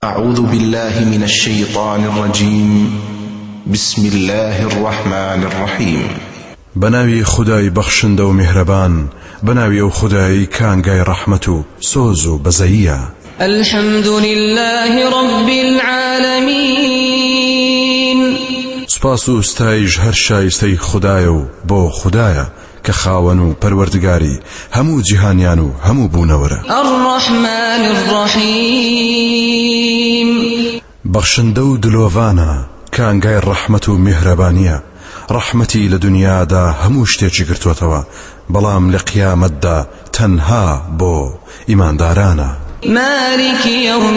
أعوذ بالله من الشيطان الرجيم. بسم الله الرحمن الرحيم. بناوي خداي بخشند و مهربان، بناوي او خداي كانغاي رحمتو سوزو بزيا. الحمد لله رب العالمين. سپاسو استایج هر شایسته خدایو بو خدایا که خاونو پروردگاری همو جهانیانو همو بونوره. الرحمن الرحیم. بخشندو دلووانا کانگای رحمت و مهربانیه. رحمتی لدنیا دا همو شتێکی گرتوتەوە، بەڵام لە قیامەت دا تەنها بۆ ئیماندارانە. مالك يوم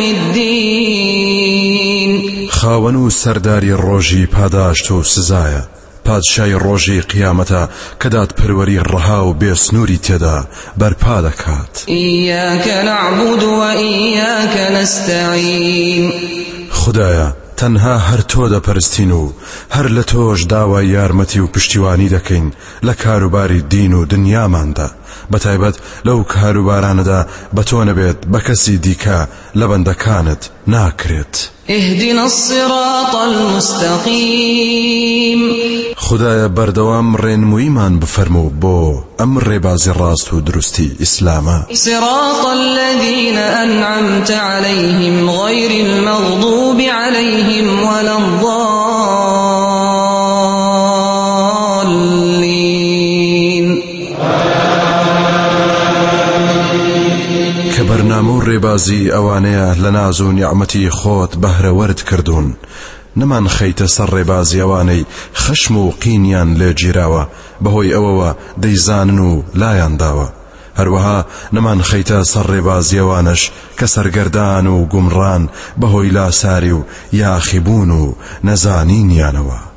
الدين. خاوەن و سەرداری ڕۆژی پاداشت و سزایە، پادشای ڕۆژی قیامەتە کە دادپەروەری ڕەها و بێسنووری تێدا بەرپا دەکات. إياك نعبد وإياك نستعين. خدایە تەنها هەر تۆ دەپەرستین و هەر لە تۆش داوای یارمەتی و پشتیوانی دەکەین لە کاروباری دین و دنیاماندا، بەتایبەت لەو کاروبارانەدا بە تۆ نەبێت بە کەسی دیکە لە بەندەکانت ناکرێت. اهدنا الصراط المستقيم. خدایە بەردەوام ڕێنموویمان بفەرموو بۆ ئەم ڕێبازی ڕاست و دروستی ئیسلامە. صراط الذين أنعمت عليهم غير المغضوب عليهم ولا الضالين. کە بەرنامە و ڕێبازی ئەوانەیە لە ناز و نیعمەتی خۆت بەهرەوەرد کردوون، نەمان خەیتە سەر ڕێبازی ئەوانەی خەشم و قینیان لێ گیراوە بەهۆی ئەوەوە دەیزانن و لایان داوە، هەروەها نەمان خەیتە سەر ڕێبازی ئەوانش کە سەرگەردان و گومڕان بەهۆی لاساری و یاخیبوون و نەزانینیانەوە.